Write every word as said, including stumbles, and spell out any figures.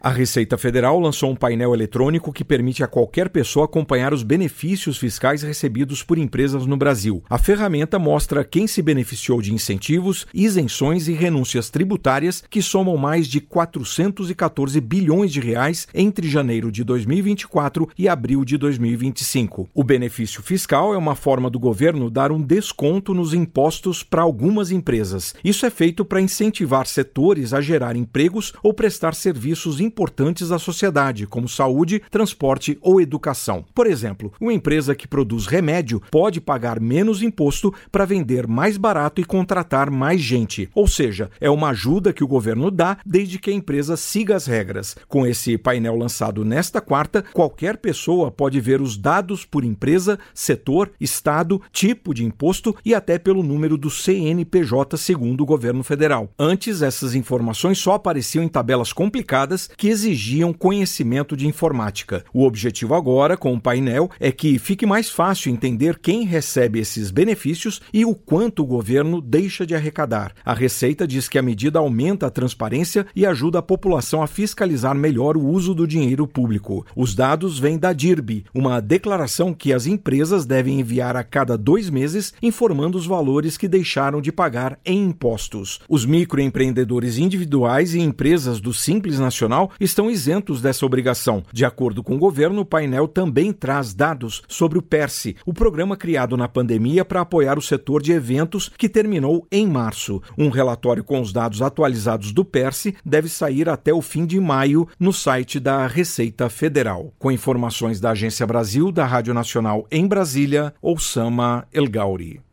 A Receita Federal lançou um painel eletrônico que permite a qualquer pessoa acompanhar os benefícios fiscais recebidos por empresas no Brasil. A ferramenta mostra quem se beneficiou de incentivos, isenções e renúncias tributárias que somam mais de quatrocentos e quatorze bilhões de reais entre janeiro de dois mil e vinte e quatro e abril de dois mil e vinte e cinco. O benefício fiscal é uma forma do governo dar um desconto nos impostos para algumas empresas. Isso é feito para incentivar setores a gerar empregos ou prestar serviços importantes à sociedade, como saúde, transporte ou educação. Por exemplo, uma empresa que produz remédio pode pagar menos imposto para vender mais barato e contratar mais gente. Ou seja, é uma ajuda que o governo dá desde que a empresa siga as regras. Com esse painel lançado nesta quarta, qualquer pessoa pode ver os dados por empresa, setor, estado, tipo de imposto e até pelo número do C N P J, segundo o governo federal. Antes, essas informações só apareciam em tabelas complicadas que exigiam conhecimento de informática. O objetivo agora, com o painel, é que fique mais fácil entender quem recebe esses benefícios e o quanto o governo deixa de arrecadar. A Receita diz que a medida aumenta a transparência e ajuda a população a fiscalizar melhor o uso do dinheiro público. Os dados vêm da D I R B, uma declaração que as empresas devem enviar a cada dois meses, informando os valores que deixaram de pagar em impostos. Os microempreendedores individuais e empresas do Simples Nacional estão isentos dessa obrigação. De acordo com o governo, o painel também traz dados sobre o PERSE, o programa criado na pandemia para apoiar o setor de eventos que terminou em março. Um relatório com os dados atualizados do PERSE deve sair até o fim de maio no site da Receita Federal. Com informações da Agência Brasil, da Rádio Nacional em Brasília, Oussama El Gauri.